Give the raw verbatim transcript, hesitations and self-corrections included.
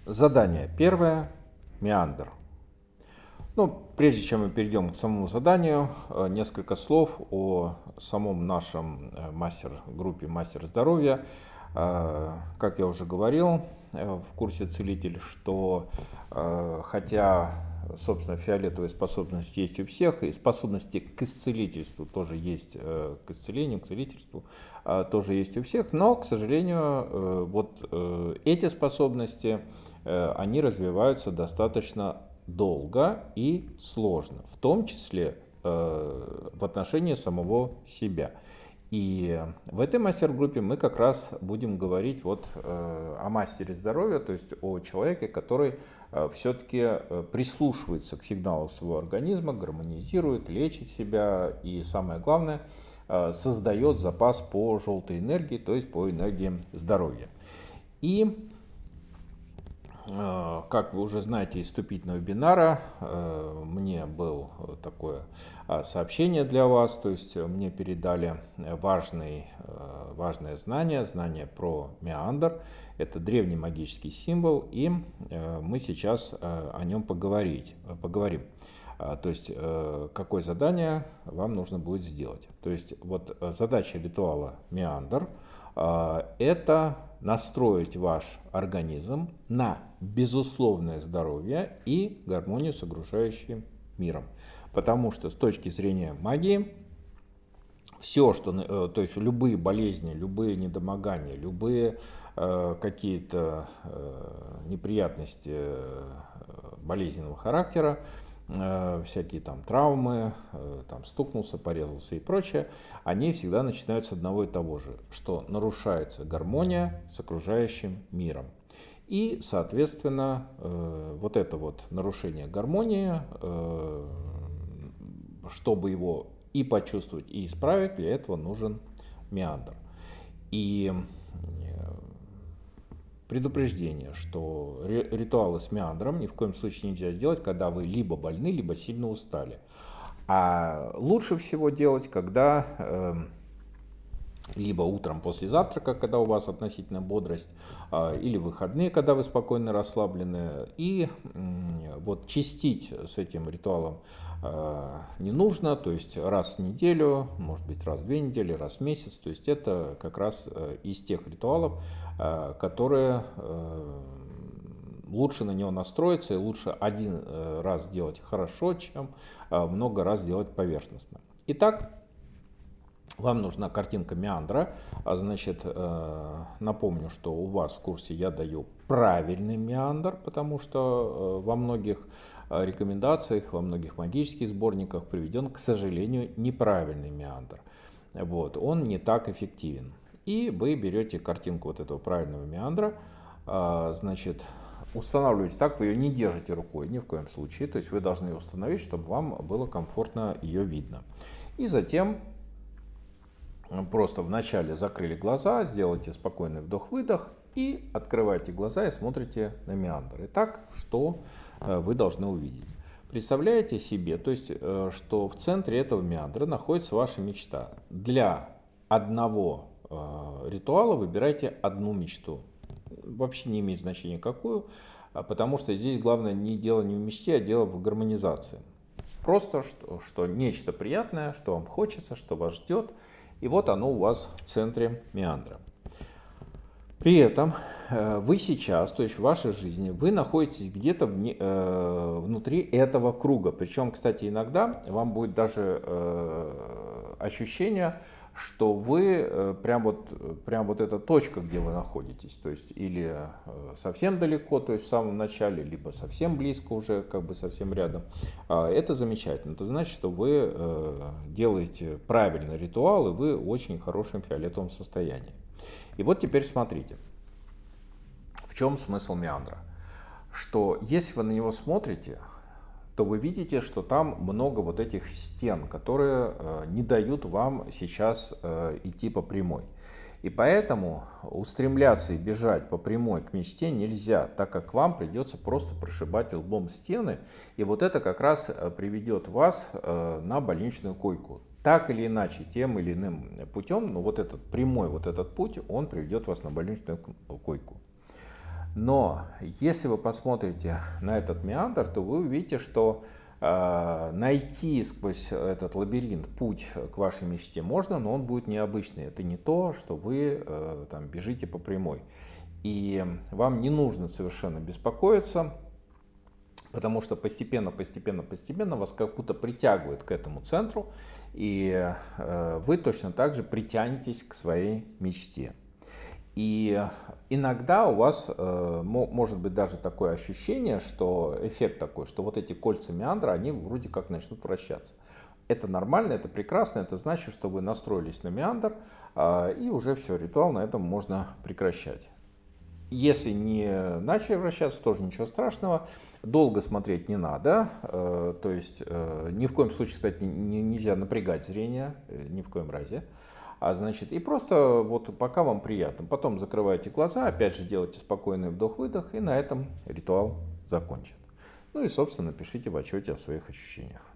Задание первое. Меандр. Ну, прежде чем мы перейдем к самому заданию, э, несколько слов о самом нашем э, мастер-группе «Мастер здоровья». Э, Как я уже говорил э, в курсе «Целитель», что э, хотя, собственно, фиолетовые способности есть у всех, и способности к исцелительству тоже есть, э, к исцелению, к целительству э, тоже есть у всех, но, к сожалению, э, вот э, эти способности, э, они развиваются достаточно долго и сложно, в том числе э, в отношении самого себя. И в этой мастер-группе мы как раз будем говорить вот э, о мастере здоровья, то есть о человеке, который э, все-таки э, прислушивается к сигналу своего организма, гармонизирует, лечит себя и, самое главное, э, создает запас по желтой энергии, то есть по энергии здоровья. И как вы уже знаете из вступительного вебинара, мне было такое сообщение для вас, то есть мне передали важный, важное знание, знание про меандр. Это древний магический символ, и мы сейчас о нем поговорить, поговорим. То есть, какое задание вам нужно будет сделать. То есть, вот задача ритуала меандр – это настроить ваш организм на безусловное здоровье и гармонию с окружающим миром. Потому что с точки зрения магии, все, что, то есть любые болезни, любые недомогания, любые э, какие-то э, неприятности э, болезненного характера, э, всякие там травмы, э, там стукнулся, порезался и прочее, они всегда начинают с одного и того же, что нарушается гармония с окружающим миром. И, соответственно, э, вот это вот нарушение гармонии, э, чтобы его и почувствовать, и исправить, для этого нужен меандр. И предупреждение, что ритуалы с меандром ни в коем случае нельзя сделать, когда вы либо больны, либо сильно устали. А лучше всего делать, когда э, либо утром после завтрака, когда у вас относительная бодрость, э, или в выходные, когда вы спокойно расслаблены. И э, вот чистить с этим ритуалом э, не нужно, то есть раз в неделю, может быть раз в две недели, раз в месяц. То есть это как раз э, из тех ритуалов, э, которые э, лучше на него настроиться, и лучше один раз делать хорошо, чем много раз делать поверхностно. Итак, вам нужна картинка меандра. Значит, напомню, что у вас в курсе я даю правильный меандр, потому что во многих рекомендациях, во многих магических сборниках приведен, к сожалению, неправильный меандр. Вот, он не так эффективен. И вы берете картинку вот этого правильного меандра, значит, устанавливаете так, вы ее не держите рукой ни в коем случае, то есть вы должны ее установить, чтобы вам было комфортно ее видно. И затем просто вначале закрыли глаза, сделайте спокойный вдох-выдох и открывайте глаза и смотрите на меандр. Итак, что вы должны увидеть? Представляете себе, то есть, что в центре этого меандра находится ваша мечта. Для одного ритуала выбирайте одну мечту. Вообще не имеет значения какую, потому что здесь главное не дело не в мечте, а дело в гармонизации. Просто что, что нечто приятное, что вам хочется, что вас ждет, и вот оно у вас в центре меандра. При этом вы сейчас, то есть в вашей жизни, вы находитесь где-то внутри этого круга. Причем, кстати, иногда вам будет даже ощущение, что вы прям вот, прям вот эта точка, где вы находитесь, то есть или совсем далеко, то есть в самом начале, либо совсем близко уже, как бы совсем рядом. Это замечательно. Это значит, что вы делаете правильный ритуал, и вы в очень хорошем фиолетовом состоянии. И вот теперь смотрите, в чем смысл меандра. Что если вы на него смотрите, то вы видите, что там много вот этих стен, которые э, не дают вам сейчас э, идти по прямой. И поэтому устремляться и бежать по прямой к мечте нельзя, так как вам придется просто прошибать лбом стены. И вот это как раз приведет вас э, на больничную койку. Так или иначе, тем или иным путем, но вот этот прямой вот этот путь, он приведет вас на больничную койку. Но если вы посмотрите на этот меандр, то вы увидите, что э, найти сквозь этот лабиринт путь к вашей мечте можно, но он будет необычный. Это не то, что вы э, там, бежите по прямой. И вам не нужно совершенно беспокоиться, потому что постепенно, постепенно, постепенно вас как будто притягивает к этому центру, и э, вы точно так же притянетесь к своей мечте. И иногда у вас э, может быть даже такое ощущение, что эффект такой, что вот эти кольца меандра, они вроде как начнут вращаться. Это нормально, это прекрасно, это значит, что вы настроились на меандр, э, и уже все, ритуал на этом можно прекращать. Если не начали вращаться, тоже ничего страшного. Долго смотреть не надо. Э, то есть э, ни в коем случае, кстати, не, нельзя напрягать зрение, э, ни в коем разе. А значит, и просто вот пока вам приятно. Потом закрывайте глаза, опять же делайте спокойный вдох-выдох, и на этом ритуал закончен. Ну и, собственно, пишите в отчете о своих ощущениях.